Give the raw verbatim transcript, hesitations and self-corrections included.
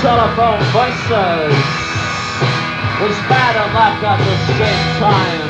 telephone voices was bad and left at the same time.